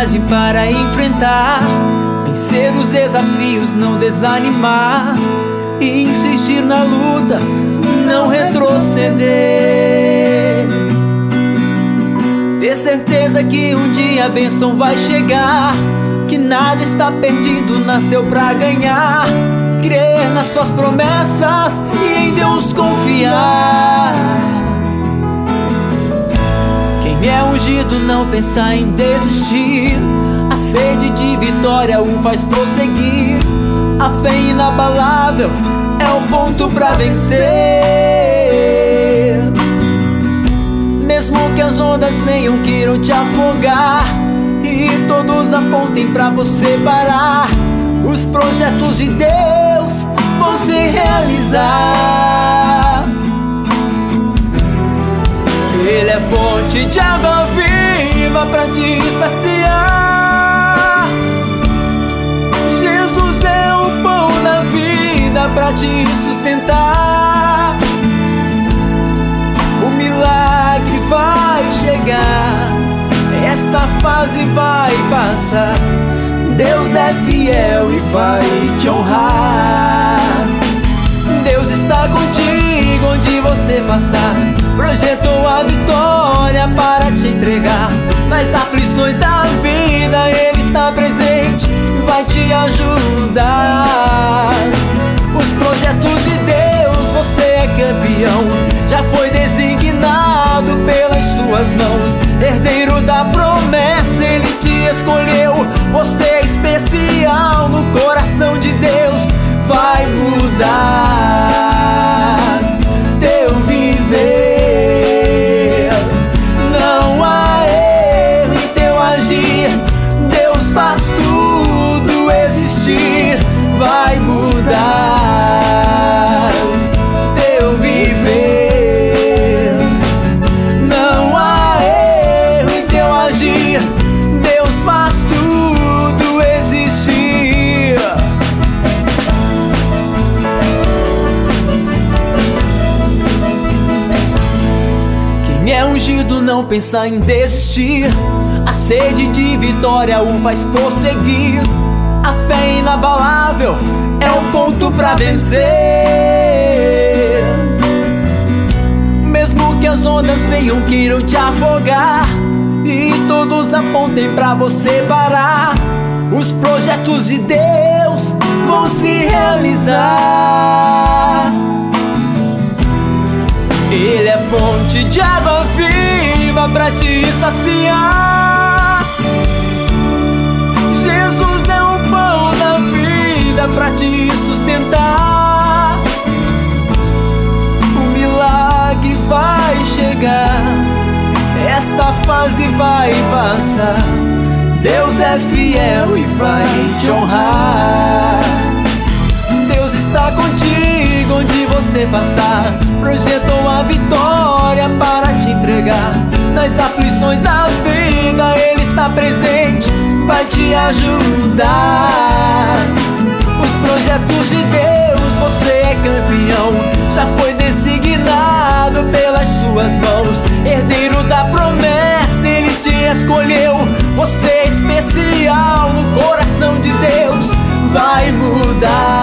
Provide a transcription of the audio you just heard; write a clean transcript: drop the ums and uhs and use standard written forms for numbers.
coragem para enfrentar, vencer os desafios, não desanimar e insistir na luta, não retroceder. Ter certeza que um dia a bênção vai chegar, que nada está perdido, nasceu pra ganhar. Crer nas suas promessas e em Deus confiar. Quem é ungido não pensa em desistir, a sede de vitória o faz prosseguir. A fé inabalável é o ponto pra vencer. Mesmo que as ondas venham, queiram te afogar e todos apontem pra você parar, os projetos de Deus vão se realizar. Ele é fonte de água viva pra te saciar. Jesus é o pão da vida pra te sustentar. O milagre vai chegar, esta fase vai passar. Deus é fiel e vai te honrar. Deus está contigo onde você passar, projetou a vitória para te entregar. Nas aflições da vida Ele está presente e vai te ajudar. Os projetos de Deus, você é campeão, já foi designado pelas suas mãos. Herdeiro da promessa, Ele te escolheu. Você é especial no coração de Deus. Vai mudar teu viver. Não há erro em teu agir, Deus faz tudo existir. Vai mudar teu viver. Não há erro em teu agir, Deus faz tudo existir. Quem é ungido não pensa em desistir, a sede de vitória o faz prosseguir. A fé inabalável é um ponto pra vencer. Mesmo que as ondas venham, queiram te afogar e todos apontem pra você parar, os projetos de Deus vão se realizar. Ele é fonte de água viva pra te saciar. Jesus é o pão da vida pra te sustentar. O milagre vai chegar, esta fase vai passar. Deus é fiel e vai te honrar. Deus está contigo onde você passar, projetou a vitória para te entregar. Nas aflições da vida Ele está presente, vai te ajudar. Os projetos de Deus, você é campeão, já foi designado pelas suas mãos. Herdeiro da promessa, Ele te escolheu. Você é especial no coração de Deus. Vai mudar